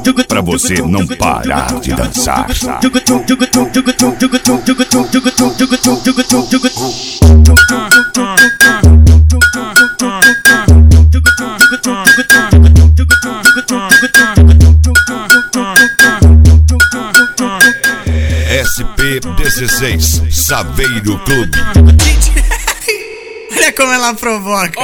pra você não parar de dançar. SP16 Saveiro Clube. Olha como ela provoca.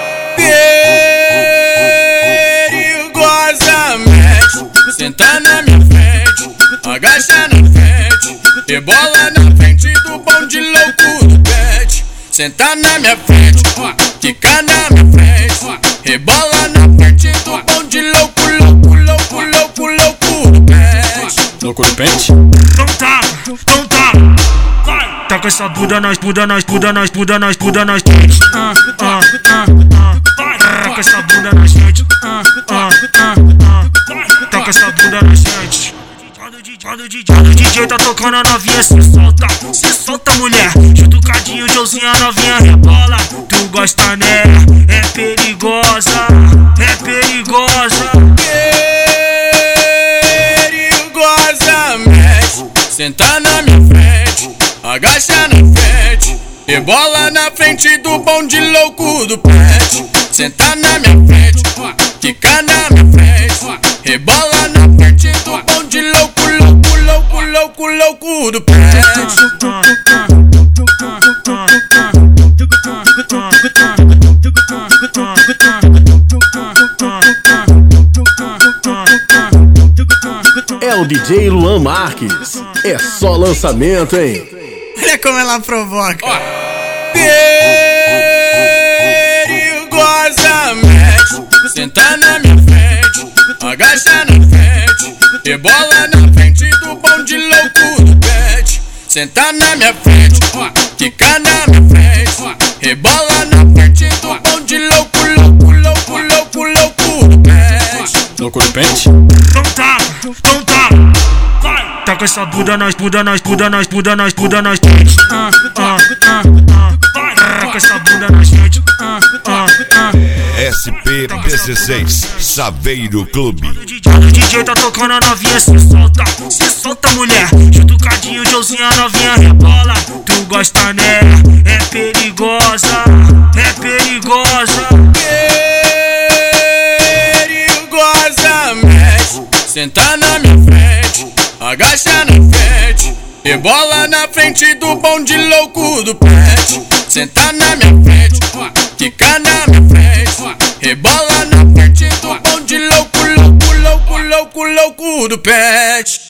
Perigosamente, senta na minha frente, agacha na frente, rebola na frente do bonde louco do pet. Senta na minha frente, fica na minha frente, rebola na frente do bonde louco, louco, louco, louco, louco do pet. Louco do pet? Então tá. Vai! Taca essa bunda nas pets. Vai! Taca essa bunda nas frente. Taca essa bunda nas frente. Quando o DJ tá tocando a novinha, se solta mulher. Jutucadinho, Joãozinho, a novinha rebola. Tu gosta nela, é perigosa. Perigosamente, senta na minha frente, agacha na frente, rebola na frente do bonde louco do pet. Senta na minha frente, fica na minha frente, rebola na frente do bonde louco, louco, louco, louco, louco do pet. É o DJ Luan Marques. É só lançamento, hein? Olha como ela provoca. Perigosamente, senta na minha frente, agacha na frente, rebola na frente do bonde louco do pet. Senta na minha frente, fica na minha frente, rebola na frente do bonde louco, louco, louco, louco, louco do pet. Louco do pet? Então tá. Vai! Taca essa bunda nas pets. Vai! Taca essa bunda nas frente. SP16 Saveiro Clube. Quando o DJ tá tocando a novinha, se solta mulher. Jutucadinho, Joãozinho, a novinha rebola. Tu gosta nela, é perigosa. Perigosamente, senta na minha frente, agacha na frente, rebola na frente do bonde louco do pet. Senta na minha frente, fica na minha frente, rebola na frente do bonde louco, louco, louco, louco, louco do pet.